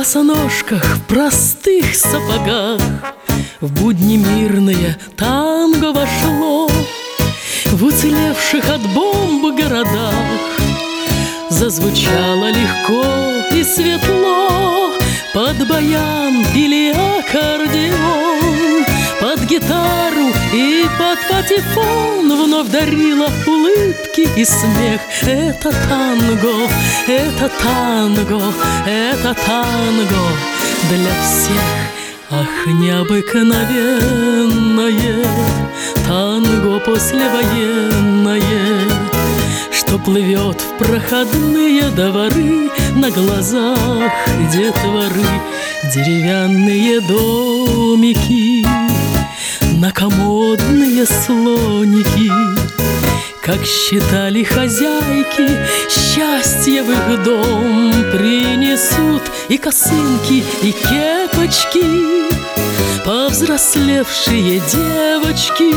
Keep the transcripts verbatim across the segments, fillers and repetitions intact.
босоножках, в простых сапогах в будни мирные танго вошло. В уцелевших от бомб городах зазвучало легко и светло. Под баян или аккордеон, под гитару и под патефон вновь дарила улыбки и смех. Это танго, это танго, это танго для всех. Ах, необыкновенное танго послевоенное, что плывет в проходные дворы на глазах детворы. Деревянные домики, накомодные слоники, как считали хозяйки, счастье в их дом принесут и косынки, и кепочки. Повзрослевшие девочки,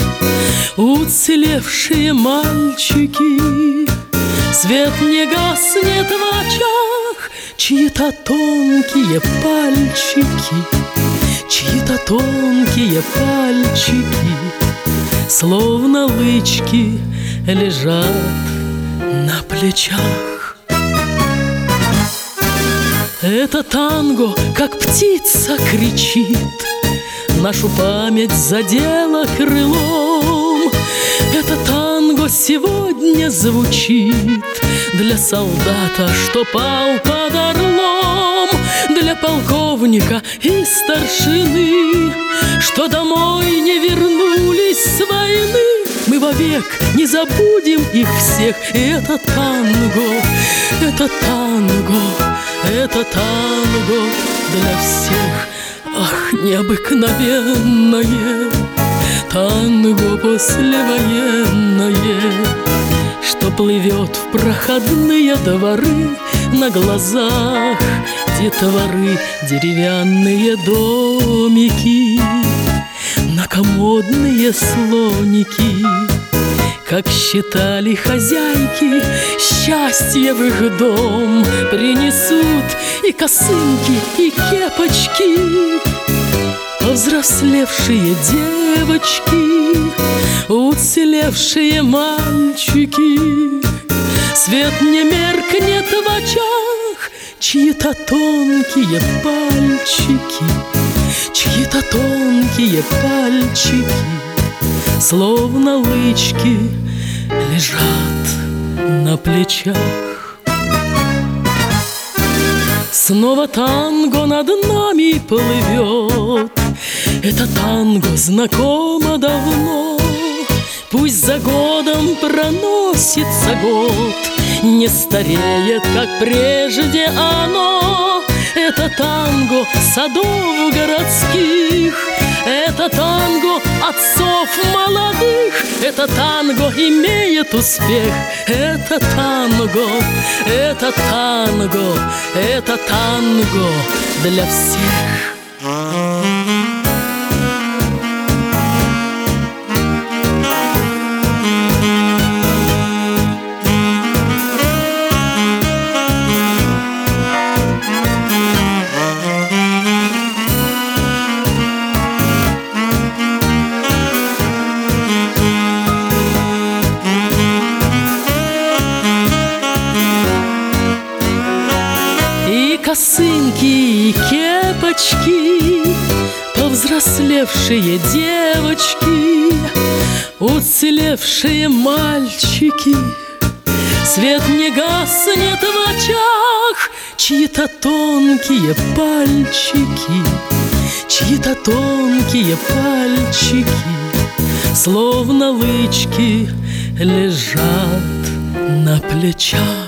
уцелевшие мальчики. Свет не гаснет в очах, чьи-то тонкие пальчики, чьи-то тонкие пальчики, словно лычки, лежат на плечах. Это танго, как птица, кричит, нашу память задело крылом. Это танго сегодня звучит для солдата, что пал под Орлом, для полковника и старшины, что домой не вернулись с войны. Мы вовек не забудем их всех. И это танго, это танго, это танго для всех. Ах, необыкновенное танго послевоенное, что плывет в проходные дворы на глазах детворы. Деревянные домики, накомодные слоники, как считали хозяйки, счастье в их дом принесут и косынки, и кепочки. Повзрослевшие девочки, уцелевшие мальчики. Свет не меркнет в очах, чьи-то тонкие пальчики, чьи-то тонкие пальчики, словно лычки, лежат на плечах. Снова танго над нами плывет. Это танго знакомо давно. Пусть за годом проносится год, не стареет, как прежде оно. Это танго садов городских, это танго отцов молодых. Это танго имеет успех. Это танго, это танго, это танго для всех. Косынки и кепочки, повзрослевшие девочки, уцелевшие мальчики. Свет не гаснет в очах, чьи-то тонкие пальчики, чьи-то тонкие пальчики, словно лычки, лежат на плечах.